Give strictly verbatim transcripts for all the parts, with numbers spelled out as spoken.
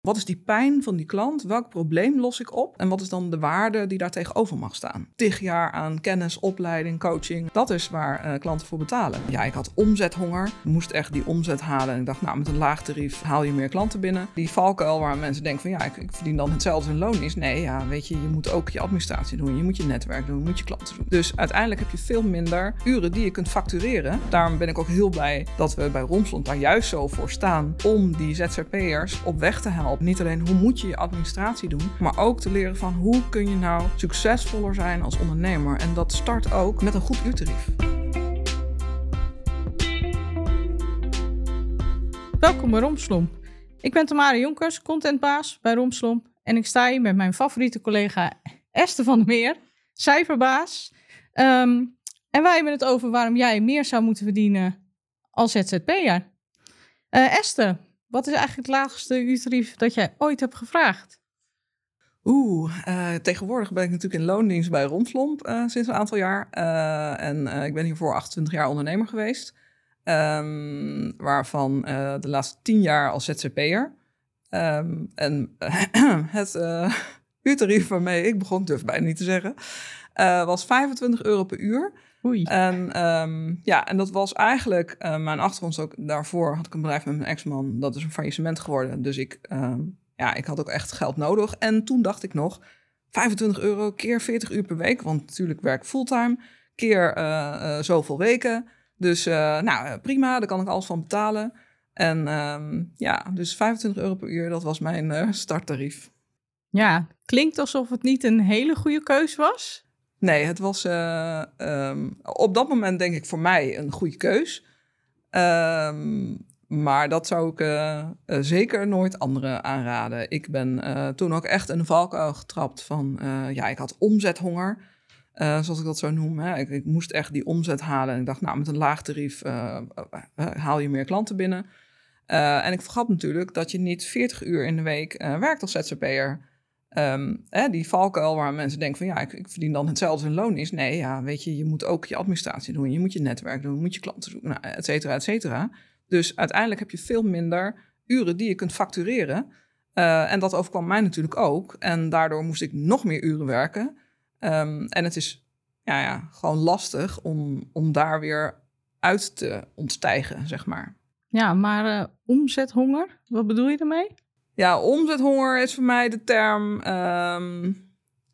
Wat is die pijn van die klant? Welk probleem los ik op? En wat is dan de waarde die daar tegenover mag staan? Tig jaar aan kennis, opleiding, coaching. Dat is waar uh, klanten voor betalen. Ja, ik had omzethonger. Ik moest echt die omzet halen. En ik dacht, nou, met een laag tarief haal je meer klanten binnen. Die valkuil waar mensen denken van, ja, ik, ik verdien dan hetzelfde in loon is. Nee, ja, weet je, je moet ook je administratie doen. Je moet je netwerk doen. Je moet je klanten doen. Dus uiteindelijk heb je veel minder uren die je kunt factureren. Daarom ben ik ook heel blij dat we bij Romslomp daar juist zo voor staan. Om die Z Z P'ers op weg te helpen. Niet alleen hoe moet je je administratie doen, maar ook te leren van hoe kun je nou succesvoller zijn als ondernemer. En dat start ook met een goed uurtarief. Welkom bij Romslomp. Ik ben Tamara Jonkers, contentbaas bij Romslomp. En ik sta hier met mijn favoriete collega Esther van der Meer, cijferbaas. Um, en wij hebben het over waarom jij meer zou moeten verdienen als Z Z P'er. Uh, Esther, wat is eigenlijk het laagste uurtarief dat jij ooit hebt gevraagd? Oeh, uh, tegenwoordig ben ik natuurlijk in loondienst bij Romslomp uh, sinds een aantal jaar. Uh, en uh, ik ben hiervoor achtentwintig jaar ondernemer geweest. Um, waarvan uh, de laatste tien jaar als Z Z P'er. Um, en uh, het uh, uurtarief waarmee ik begon, durf ik bijna niet te zeggen, uh, was vijfentwintig euro per uur. Oei. En, um, ja, en dat was eigenlijk uh, mijn achtergrond ook. Daarvoor had ik een bedrijf met mijn ex-man. Dat is een faillissement geworden. Dus ik, um, ja, ik had ook echt geld nodig. En toen dacht ik nog, vijfentwintig euro keer veertig uur per week. Want natuurlijk werk ik fulltime. Keer uh, uh, zoveel weken. Dus uh, nou, prima, daar kan ik alles van betalen. En um, ja, dus vijfentwintig euro per uur, dat was mijn uh, starttarief. Ja, klinkt alsof het niet een hele goede keus was. Nee, het was uh, um, op dat moment denk ik voor mij een goede keus. Um, maar dat zou ik uh, uh, zeker nooit anderen aanraden. Ik ben uh, toen ook echt in een valkuil getrapt van, uh, ja, ik had omzethonger, uh, zoals ik dat zo noem. Hè. Ik, ik moest echt die omzet halen en ik dacht, nou, met een laag tarief uh, uh, haal je meer klanten binnen. Uh, en ik vergat natuurlijk dat je niet veertig uur in de week uh, werkt als Z Z P'er. Um, hè, die valkuil waar mensen denken van, ja, ik, ik verdien dan hetzelfde in loon is. Nee, ja, weet je, je moet ook je administratie doen. Je moet je netwerk doen, je moet je klanten doen, nou, et cetera, et cetera. Dus uiteindelijk heb je veel minder uren die je kunt factureren. Uh, en dat overkwam mij natuurlijk ook. En daardoor moest ik nog meer uren werken. Um, en het is ja, ja, gewoon lastig om, om daar weer uit te ontstijgen, zeg maar. Ja, maar uh, omzethonger, wat bedoel je daarmee? Ja, omzethonger is voor mij de term. Um,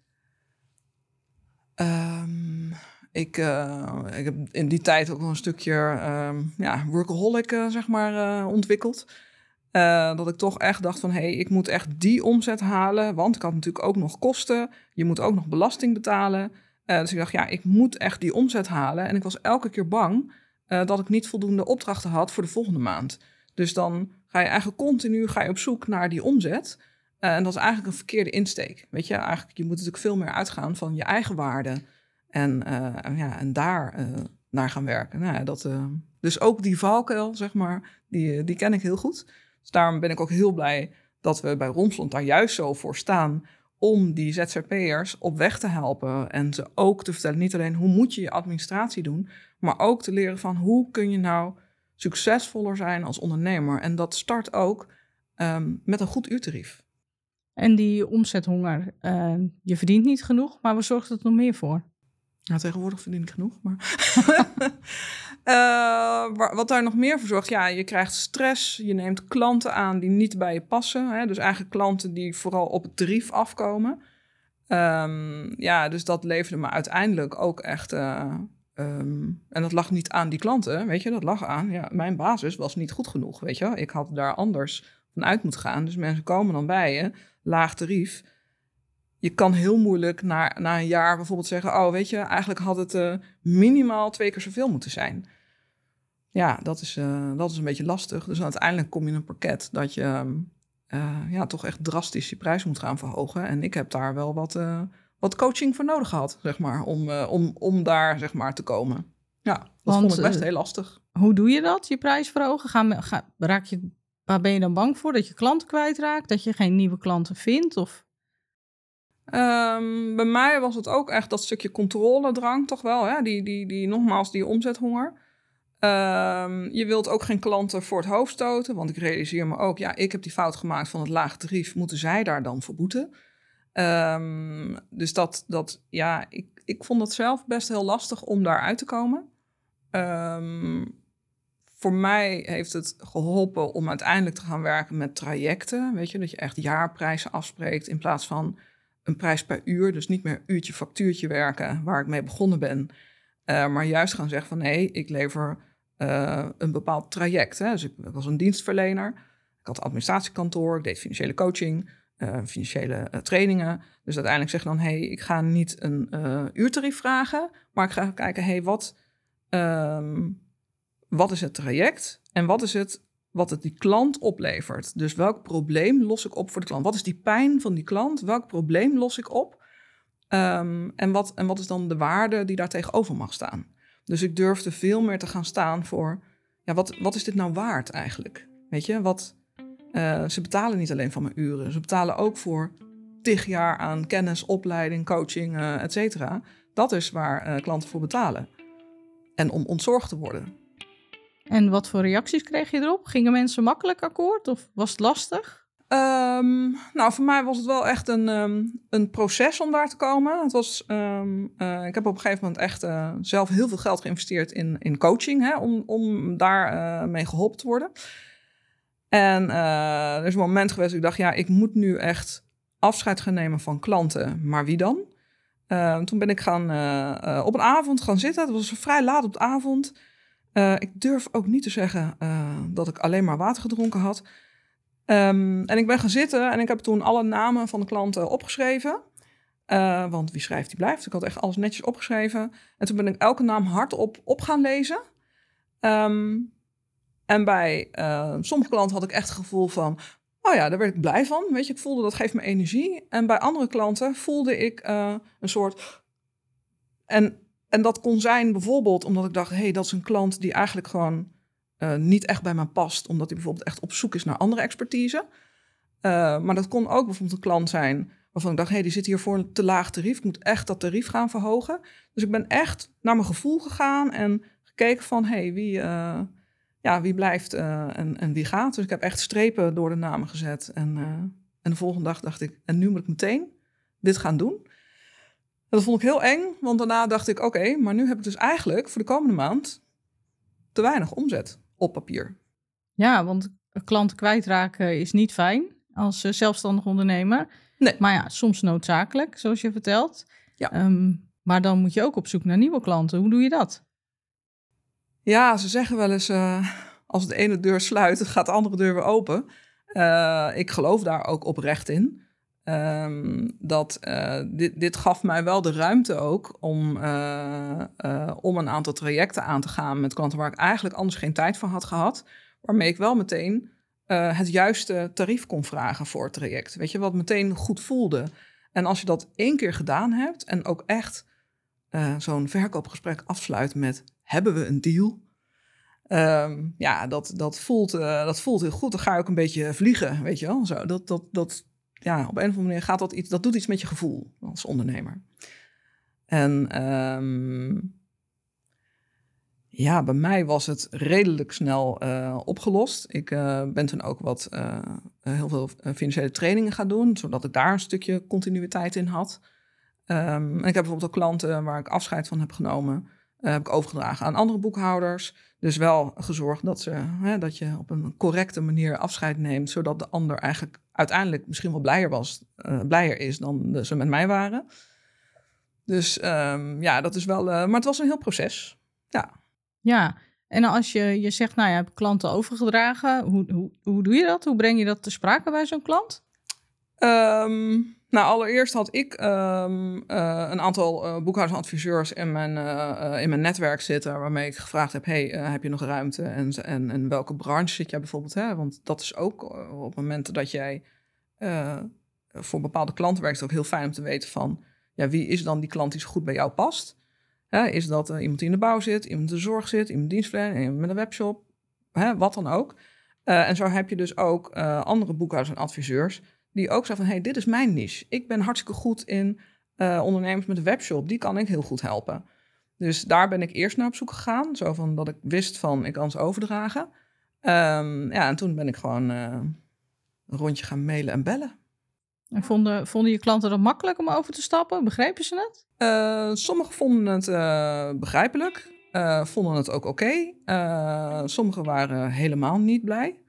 um, ik, uh, ik heb in die tijd ook wel een stukje um, ja, workaholic uh, zeg maar, uh, ontwikkeld. Uh, dat ik toch echt dacht van, hé, hey, ik moet echt die omzet halen. Want ik had natuurlijk ook nog kosten. Je moet ook nog belasting betalen. Uh, dus ik dacht, ja, ik moet echt die omzet halen. En ik was elke keer bang uh, dat ik niet voldoende opdrachten had voor de volgende maand. Dus dan ga je eigenlijk continu ga je op zoek naar die omzet. Uh, en dat is eigenlijk een verkeerde insteek. Weet je, eigenlijk, je moet natuurlijk veel meer uitgaan van je eigen waarde. En, uh, ja, en daar uh, naar gaan werken. Nou, ja, dat, uh, dus ook die valkuil, zeg maar, die, die ken ik heel goed. Dus daarom ben ik ook heel blij dat we bij Romslomp daar juist zo voor staan. Om die Z Z P'ers op weg te helpen. En ze ook te vertellen, niet alleen hoe moet je je administratie doen. Maar ook te leren van hoe kun je nou succesvoller zijn als ondernemer. En dat start ook um, met een goed uurtarief. En die omzethonger, uh, je verdient niet genoeg, maar waar zorgt het nog meer voor? Nou, tegenwoordig verdien ik genoeg, maar uh, wat daar nog meer voor zorgt, ja, je krijgt stress, je neemt klanten aan die niet bij je passen. Hè? Dus eigenlijk klanten die vooral op het tarief afkomen. Um, ja, dus dat leverde me uiteindelijk ook echt. Uh, Um, en dat lag niet aan die klanten, weet je, dat lag aan, ja, mijn basis was niet goed genoeg, weet je. Ik had daar anders van uit moeten gaan. Dus mensen komen dan bij je, laag tarief. Je kan heel moeilijk na, na een jaar bijvoorbeeld zeggen, oh, weet je, eigenlijk had het uh, minimaal twee keer zoveel moeten zijn. Ja, dat is, uh, dat is een beetje lastig. Dus uiteindelijk kom je in een pakket dat je uh, ja, toch echt drastisch je prijs moet gaan verhogen. En ik heb daar wel wat... Uh, wat coaching voor nodig had, zeg maar, om, uh, om, om daar, zeg maar, te komen. Ja, dat Want, vond ik best uh, heel lastig. Hoe doe je dat, je prijs verhogen? Ga, ga, raak je, waar ben je dan bang voor? Dat je klanten kwijtraakt? Dat je geen nieuwe klanten vindt? Of? Um, bij mij was het ook echt dat stukje controledrang, toch wel. Hè? Die, die, die, nogmaals, die omzethonger. Um, je wilt ook geen klanten voor het hoofd stoten, want ik realiseer me ook, ja, ik heb die fout gemaakt van het lage tarief, moeten zij daar dan voor boeten? Um, dus dat, dat ja, ik, ik vond het zelf best heel lastig om daar uit te komen. Um, voor mij heeft het geholpen om uiteindelijk te gaan werken met trajecten. Weet je, dat je echt jaarprijzen afspreekt in plaats van een prijs per uur. Dus niet meer uurtje factuurtje werken, waar ik mee begonnen ben. Uh, maar juist gaan zeggen van nee, ik lever uh, een bepaald traject. Hè. Dus ik, ik was een dienstverlener. Ik had een administratiekantoor, ik deed financiële coaching, uh, financiële uh, trainingen. Dus uiteindelijk zeg je dan, hey, ik ga niet een uh, uurtarief vragen, maar ik ga kijken, hey, wat, um, wat is het traject en wat is het wat het die klant oplevert? Dus welk probleem los ik op voor de klant? Wat is die pijn van die klant? Welk probleem los ik op? Um, en, wat, en wat is dan de waarde die daar tegenover mag staan? Dus ik durfde veel meer te gaan staan voor, ja, wat, wat is dit nou waard eigenlijk? Weet je, wat, uh, ze betalen niet alleen van mijn uren. Ze betalen ook voor tig jaar aan kennis, opleiding, coaching, uh, et cetera. Dat is waar uh, klanten voor betalen. En om ontzorgd te worden. En wat voor reacties kreeg je erop? Gingen mensen makkelijk akkoord of was het lastig? Um, nou, voor mij was het wel echt een, um, een proces om daar te komen. Het was, um, uh, ik heb op een gegeven moment echt uh, zelf heel veel geld geïnvesteerd in, in coaching, hè, om, om daar uh, mee geholpen te worden. En uh, er is een moment geweest dat ik dacht, ja, ik moet nu echt afscheid gaan nemen van klanten. Maar wie dan? Uh, toen ben ik gaan, uh, uh, op een avond gaan zitten. Het was vrij laat op de avond. Uh, ik durf ook niet te zeggen uh, dat ik alleen maar water gedronken had. Um, en ik ben gaan zitten en ik heb toen alle namen van de klanten opgeschreven. Uh, want wie schrijft, die blijft. Ik had echt alles netjes opgeschreven. En toen ben ik elke naam hardop op gaan lezen. Um, en bij uh, sommige klanten had ik echt het gevoel van, oh ja, daar werd ik blij van. Weet je, ik voelde dat geeft me energie. En bij andere klanten voelde ik uh, een soort... En, en dat kon zijn bijvoorbeeld omdat ik dacht, hé, hey, dat is een klant die eigenlijk gewoon uh, niet echt bij mij past. Omdat hij bijvoorbeeld echt op zoek is naar andere expertise. Uh, maar dat kon ook bijvoorbeeld een klant zijn waarvan ik dacht, hé, hey, die zit hier voor een te laag tarief. Ik moet echt dat tarief gaan verhogen. Dus ik ben echt naar mijn gevoel gegaan en gekeken van, hé, hey, wie... Uh, Ja, wie blijft uh, en, en wie gaat. Dus ik heb echt strepen door de namen gezet. En, uh, en de volgende dag dacht ik, en nu moet ik meteen dit gaan doen. En dat vond ik heel eng, want daarna dacht ik, oké, okay, maar nu heb ik dus eigenlijk voor de komende maand te weinig omzet op papier. Ja, want een klant kwijtraken is niet fijn als uh, zelfstandig ondernemer. Nee. Maar ja, soms noodzakelijk, zoals je vertelt. Ja. Um, maar dan moet je ook op zoek naar nieuwe klanten. Hoe doe je dat? Ja, ze zeggen wel eens, uh, als de ene deur sluit, gaat de andere deur weer open. Uh, ik geloof daar ook oprecht in. Um, dat uh, dit, dit gaf mij wel de ruimte ook om, uh, uh, om een aantal trajecten aan te gaan met klanten waar ik eigenlijk anders geen tijd voor had gehad. Waarmee ik wel meteen uh, het juiste tarief kon vragen voor het traject. Weet je, wat meteen goed voelde. En als je dat één keer gedaan hebt en ook echt uh, zo'n verkoopgesprek afsluit met, hebben we een deal? Um, ja, dat, dat, voelt, uh, dat voelt heel goed. Dan ga je ook een beetje vliegen, weet je wel. Zo, dat, dat, dat, ja, op een of andere manier gaat dat iets, dat doet iets met je gevoel als ondernemer. En um, ja, bij mij was het redelijk snel uh, opgelost. Ik uh, ben toen ook wat uh, heel veel financiële trainingen gaan doen, zodat ik daar een stukje continuïteit in had. Um, en ik heb bijvoorbeeld ook klanten waar ik afscheid van heb genomen, uh, heb ik overgedragen aan andere boekhouders. Dus wel gezorgd dat, ze, hè, dat je op een correcte manier afscheid neemt, zodat de ander eigenlijk uiteindelijk misschien wel blijer, was, uh, blijer is dan de, ze met mij waren. Dus um, ja, dat is wel... Uh, maar het was een heel proces, ja. Ja, en als je, je zegt, nou, je hebt klanten overgedragen. Hoe, hoe, hoe doe je dat? Hoe breng je dat te sprake bij zo'n klant? Um, nou, allereerst had ik um, uh, een aantal uh, boekhoudersadviseurs in mijn, uh, uh, in mijn netwerk zitten, waarmee ik gevraagd heb, hey, uh, heb je nog ruimte? En, en, en welke branche zit jij bijvoorbeeld? Hè? Want dat is ook uh, op momenten dat jij uh, voor bepaalde klanten werkt, het ook heel fijn om te weten van, ja, wie is dan die klant die zo goed bij jou past? Hè, is dat uh, iemand die in de bouw zit, iemand in de zorg zit, iemand dienstverlener, iemand met een webshop, hè, wat dan ook. Uh, en zo heb je dus ook uh, andere boekhouders en adviseurs die ook zeggen van, hey, dit is mijn niche. Ik ben hartstikke goed in uh, ondernemers met een webshop. Die kan ik heel goed helpen. Dus daar ben ik eerst naar op zoek gegaan. Zo van dat ik wist van, ik kan ze overdragen. Um, ja, en toen ben ik gewoon uh, een rondje gaan mailen en bellen. En vonden, vonden je klanten dat makkelijk om over te stappen? Begrepen ze het? Uh, sommigen vonden het uh, begrijpelijk. Uh, vonden het ook oké. Okay. Uh, sommigen waren helemaal niet blij.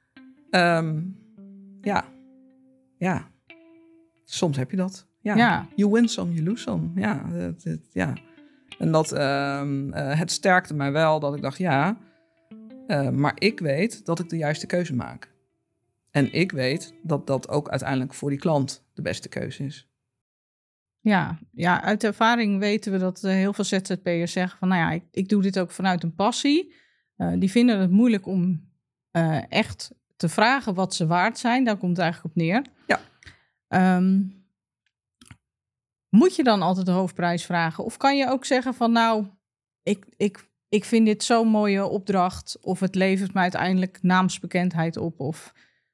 Um, ja. Ja. Soms heb je dat. Ja. Ja. You win some, you lose some. Ja. Het, het, ja. En dat, uh, uh, het sterkte mij wel dat ik dacht, ja, uh, maar ik weet dat ik de juiste keuze maak. En ik weet dat dat ook uiteindelijk voor die klant de beste keuze is. Ja, ja, uit ervaring weten we dat uh, heel veel Z Z P'ers zeggen van, nou ja, ik, ik doe dit ook vanuit een passie. Uh, die vinden het moeilijk om uh, echt te vragen wat ze waard zijn. Daar komt het eigenlijk op neer. Ja. Um, Moet je dan altijd de hoofdprijs vragen? Of kan je ook zeggen van nou, ik, ik, ik vind dit zo'n mooie opdracht. Of het levert mij uiteindelijk naamsbekendheid op? Of...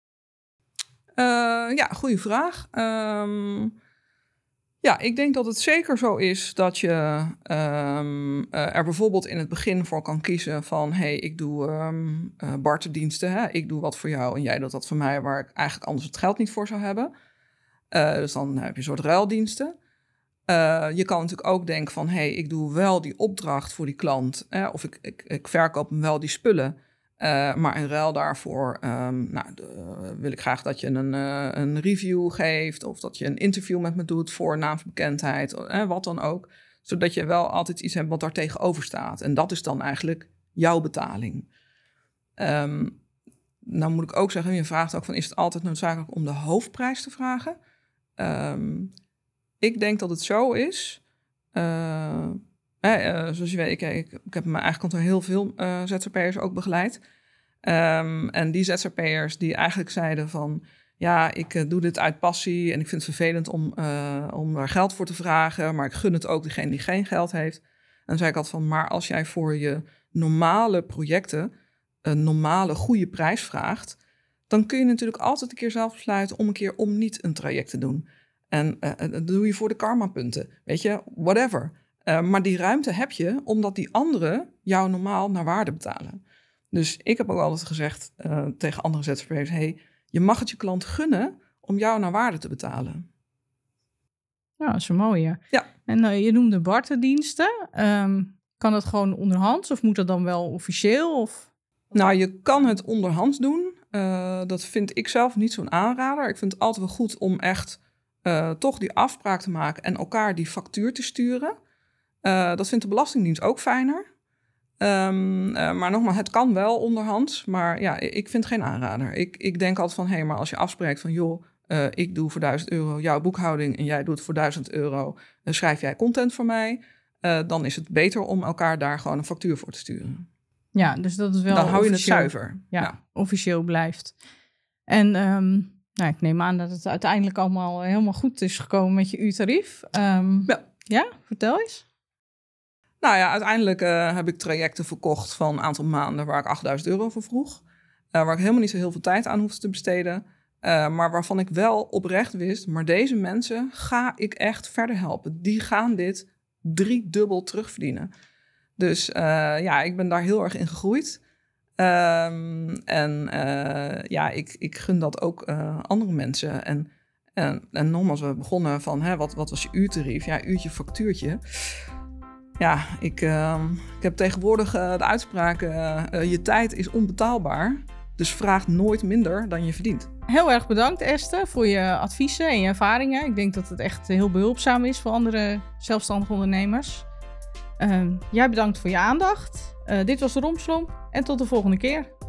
Uh, ja, goede vraag. Um, ja, ik denk dat het zeker zo is dat je um, uh, er bijvoorbeeld in het begin voor kan kiezen van, hey, ik doe um, uh, barterdiensten. Hè? Ik doe wat voor jou en jij doet dat voor mij, waar ik eigenlijk anders het geld niet voor zou hebben. Uh, dus dan heb je een soort ruildiensten. Uh, je kan natuurlijk ook denken van, hey, ik doe wel die opdracht voor die klant. Eh, of ik, ik, ik verkoop hem wel die spullen. Uh, maar in ruil daarvoor um, nou, de, wil ik graag dat je een, uh, een review geeft. Of dat je een interview met me doet voor naamsbekendheid. Eh, wat dan ook. Zodat je wel altijd iets hebt wat daar tegenover staat. En dat is dan eigenlijk jouw betaling. Um, nou moet ik ook zeggen, je vraagt ook van, is het altijd noodzakelijk om de hoofdprijs te vragen? Um, Ik denk dat het zo is. Uh, eh, uh, zoals je weet, ik, ik, ik heb in mijn eigen kantoor heel veel uh, Z Z P'ers ook begeleid. Um, en die Z Z P'ers die eigenlijk zeiden van, ja, ik uh, doe dit uit passie en ik vind het vervelend om, uh, om er geld voor te vragen, maar ik gun het ook degene die geen geld heeft. En dan zei ik altijd van, maar als jij voor je normale projecten een normale goede prijs vraagt, dan kun je natuurlijk altijd een keer zelf besluiten om een keer om niet een traject te doen. En uh, dat doe je voor de karmapunten, weet je, whatever. Uh, maar die ruimte heb je, omdat die anderen jou normaal naar waarde betalen. Dus ik heb ook altijd gezegd uh, tegen andere Z Z P'ers, hey, je mag het je klant gunnen om jou naar waarde te betalen. Ja, dat is een mooie. Ja. En uh, je noemde barterdiensten. Um, kan dat gewoon onderhands of moet dat dan wel officieel? Of? Nou, je kan het onderhands doen. Uh, dat vind ik zelf niet zo'n aanrader. Ik vind het altijd wel goed om echt uh, toch die afspraak te maken en elkaar die factuur te sturen. Uh, dat vindt de Belastingdienst ook fijner. Um, uh, maar nogmaals, het kan wel onderhands. Maar ja, ik vind het geen aanrader. Ik, ik denk altijd van, hé, hey, maar als je afspreekt van, joh, uh, ik doe voor duizend euro jouw boekhouding en jij doet voor duizend euro, uh, schrijf jij content voor mij, uh, dan is het beter om elkaar daar gewoon een factuur voor te sturen. Ja, dus dat is wel dan hou je het officieel, zuiver. Ja, ja, officieel blijft. En um, nou, ik neem aan dat het uiteindelijk allemaal helemaal goed is gekomen met je uurtarief. Um, ja. ja, vertel eens. Nou ja, uiteindelijk uh, heb ik trajecten verkocht van een aantal maanden waar ik achtduizend euro voor vroeg. Uh, waar ik helemaal niet zo heel veel tijd aan hoefde te besteden. Uh, maar waarvan ik wel oprecht wist, maar deze mensen ga ik echt verder helpen. Die gaan dit driedubbel terugverdienen. Dus uh, ja, ik ben daar heel erg in gegroeid. Um, en uh, ja, ik, ik gun dat ook uh, andere mensen. En, en, en nogmaals, we begonnen van, hè, wat, wat was je uurtarief? Ja, uurtje, factuurtje. Ja, ik, uh, ik heb tegenwoordig uh, de uitspraak, uh, uh, je tijd is onbetaalbaar. Dus vraag nooit minder dan je verdient. Heel erg bedankt, Esther, voor je adviezen en je ervaringen. Ik denk dat het echt heel behulpzaam is voor andere zelfstandige ondernemers. Uh, jij bedankt voor je aandacht. Uh, dit was de Rompslomp en tot de volgende keer.